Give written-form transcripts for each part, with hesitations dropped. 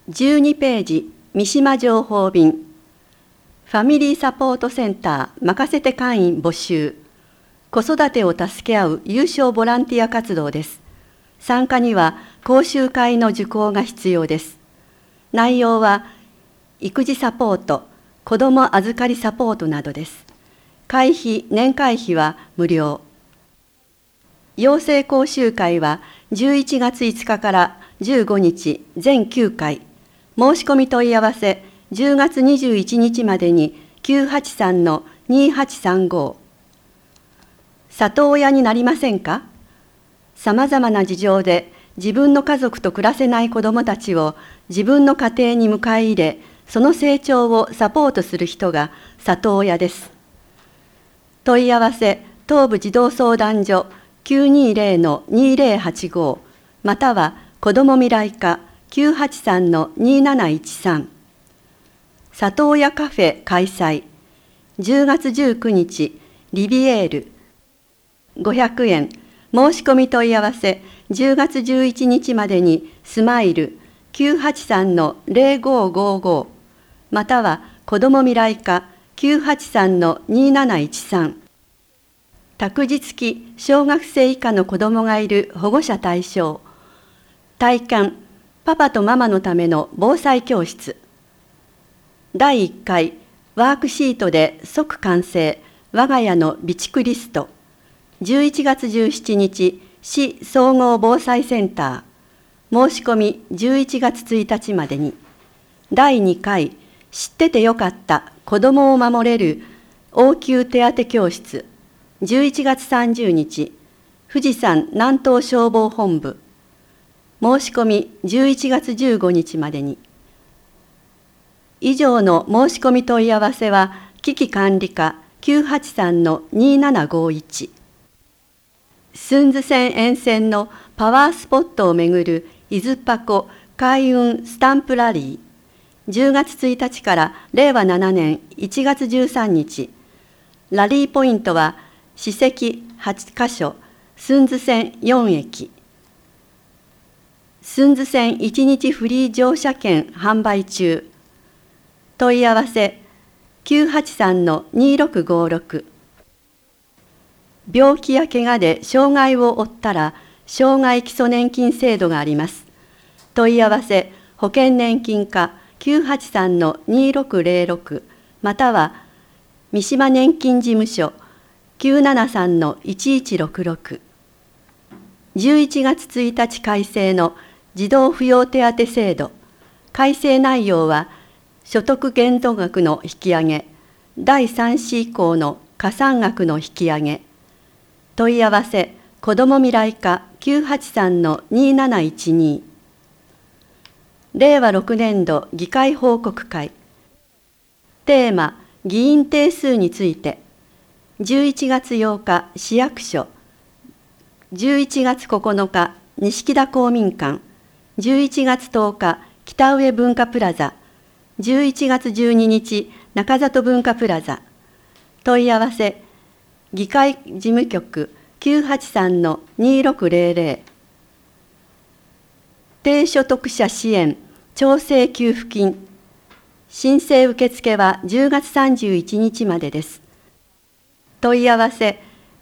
12ページ、三島情報便。ファミリーサポートセンター任せて会員募集。子育てを助け合う有償ボランティア活動です。参加には講習会の受講が必要です。内容は育児サポート、子ども預かりサポートなどです。年会費は無料。養成講習会は11月5日から15日全9回。申し込み問い合わせ10月21日までに 983-2835。里親になりませんか？さまざまな事情で自分の家族と暮らせない子どもたちを自分の家庭に迎え入れ、その成長をサポートする人が里親です。問い合わせ東部児童相談所 920-2085 または子ども未来課 983-2713。里親カフェ開催。10月19日リビエール500円。申し込み問い合わせ10月11日までにスマイル 983-0555 または子ども未来課 983-2713。託児付き小学生以下の子どもがいる保護者対象。体感パパとママのための防災教室。第1回ワークシートで即完成我が家の備蓄リスト。11月17日市総合防災センター。申し込み11月1日までに。第2回知っててよかった子どもを守れる応急手当教室。11月30日富士山南東消防本部。申し込み11月15日までに。以上の申し込み問い合わせは危機管理課 983-2751。寸津線沿線のパワースポットをめぐる伊豆パコ開運スタンプラリー。10月1日から令和7年1月13日。ラリーポイントは史跡8カ所、寸津線4駅。寸津線1日フリー乗車券販売中。問い合わせ 983-2656。病気や怪我で障害を負ったら障害基礎年金制度があります。問い合わせ保険年金課 983-2606 または三島年金事務所 973-1166。11月1日改正の児童扶養手当制度。改正内容は所得限度額の引き上げ、第3子以降の加算額の引き上げ。問い合わせ子ども未来課 983-2712。令和6年度議会報告会。テーマ議員定数について。11月8日市役所。11月9日錦田公民館。11月10日北上文化プラザ。11月12日中里文化プラザ。問い合わせ議会事務局 983-2600。低所得者支援調整給付金。申請受付は10月31日までです。問い合わせ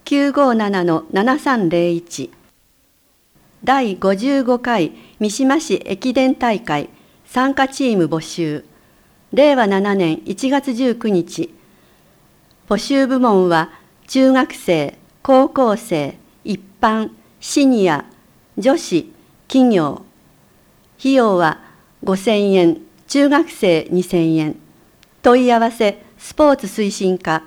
957-7301。第55回三島市駅伝大会参加チーム募集。令和7年1月19日。募集部門は中学生、高校生、一般、シニア、女子、企業。費用は5000円、中学生2000円。問い合わせスポーツ推進課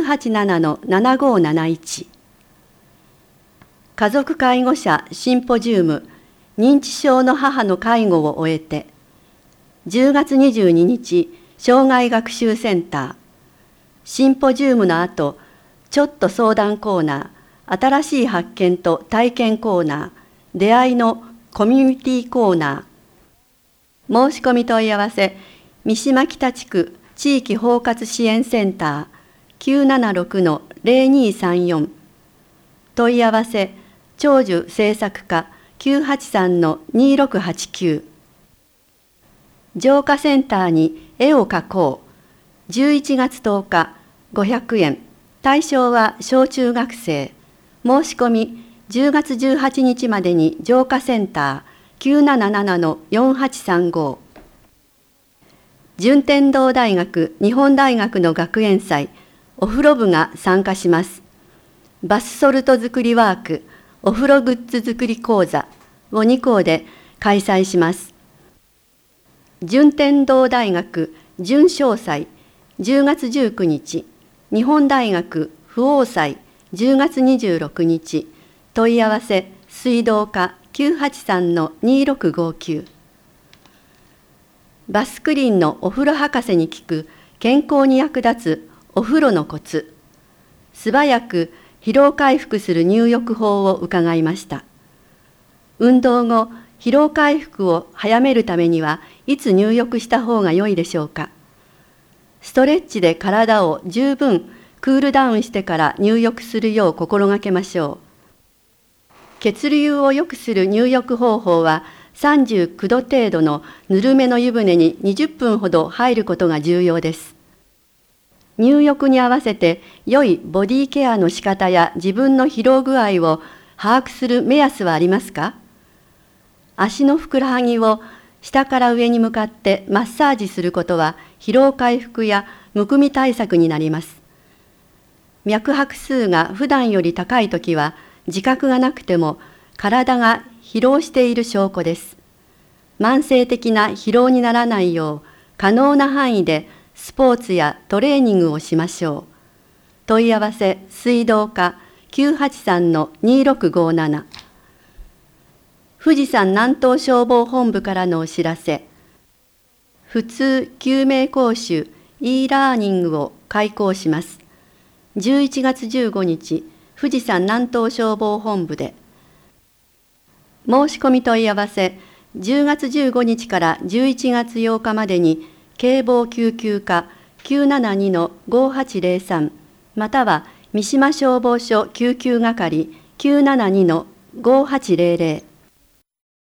987-7571。家族介護者シンポジウム認知症の母の介護を終えて。10月22日障害学習センター。シンポジウムの後、ちょっと相談コーナー、新しい発見と体験コーナー、出会いのコミュニティコーナー。申し込み問い合わせ、三島北地区地域包括支援センター 976-0234。問い合わせ、長寿政策課 983-2689。 浄化センターに絵を描こう。11月10日、500円。対象は小中学生。申し込み、10月18日までに浄化センター 977-4835。順天堂大学日本大学の学園祭、お風呂部が参加します。バスソルト作りワーク、お風呂グッズ作り講座を2校で開催します。順天堂大学準商祭、10月19日、日本大学不応祭、10月26日、問い合わせ水道課 983-2659。バスクリーンのお風呂博士に聞く健康に役立つお風呂のコツ。素早く疲労回復する入浴法を伺いました。運動後、疲労回復を早めるためにはいつ入浴した方が良いでしょうか。ストレッチで体を十分クールダウンしてから入浴するよう心がけましょう。血流を良くする入浴方法は39度程度のぬるめの湯船に20分ほど入ることが重要です。入浴に合わせて良いボディケアの仕方や自分の疲労具合を把握する目安はありますか？足のふくらはぎを下から上に向かってマッサージすることは疲労回復やむくみ対策になります。脈拍数が普段より高いときは自覚がなくても体が疲労している証拠です。慢性的な疲労にならないよう可能な範囲でスポーツやトレーニングをしましょう。問い合わせ水道課 983-2657。富士山南東消防本部からのお知らせ。普通救命講習 e ラーニングを開講します。11月15日、富士山南東消防本部で。申し込み問い合わせ、10月15日から11月8日までに、警防救急課 972-5803 または三島消防署救急係 972-5800